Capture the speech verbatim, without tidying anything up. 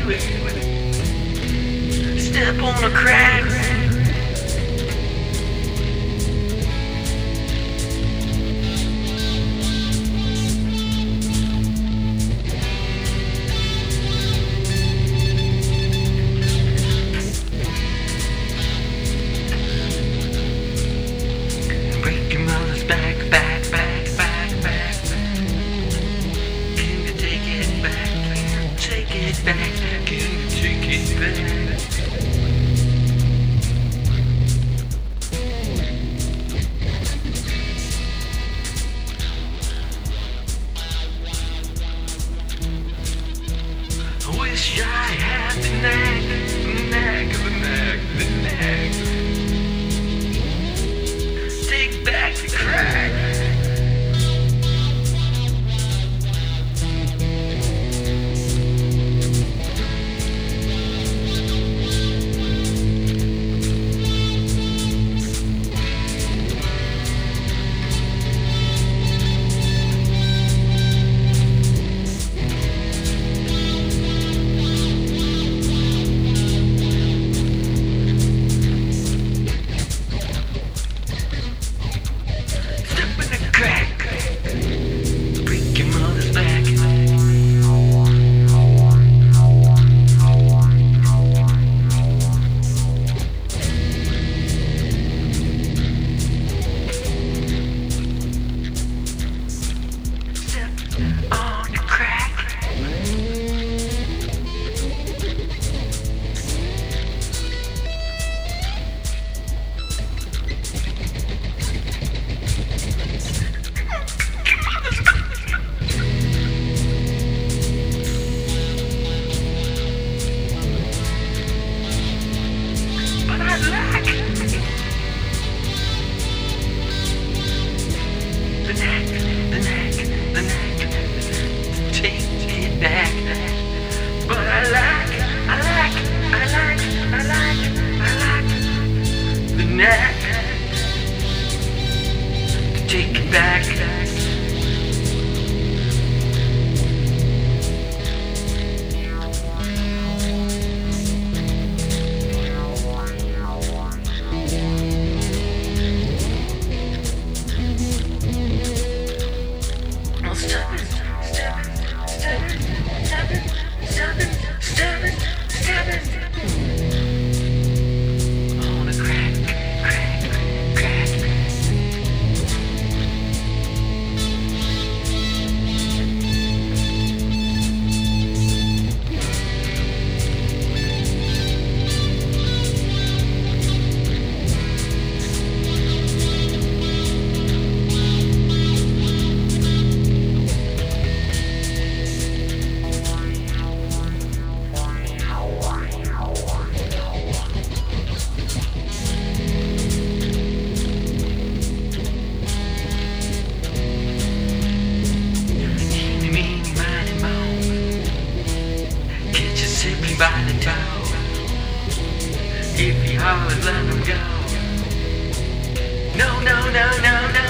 it. Step on a crack. Break your mother's back, back, back, back, back, back. Can you take it back? Take it back. Can you take it back? I wish I had the knack, the knack, the knack, the knack. Take back the crack. Take it back. Oh, stop it, stop it, stop it, stop it, stop it, stop it, stop it. I wanna crack, crack, crack. By the toe, if you always let them go. No, no, no, no, no.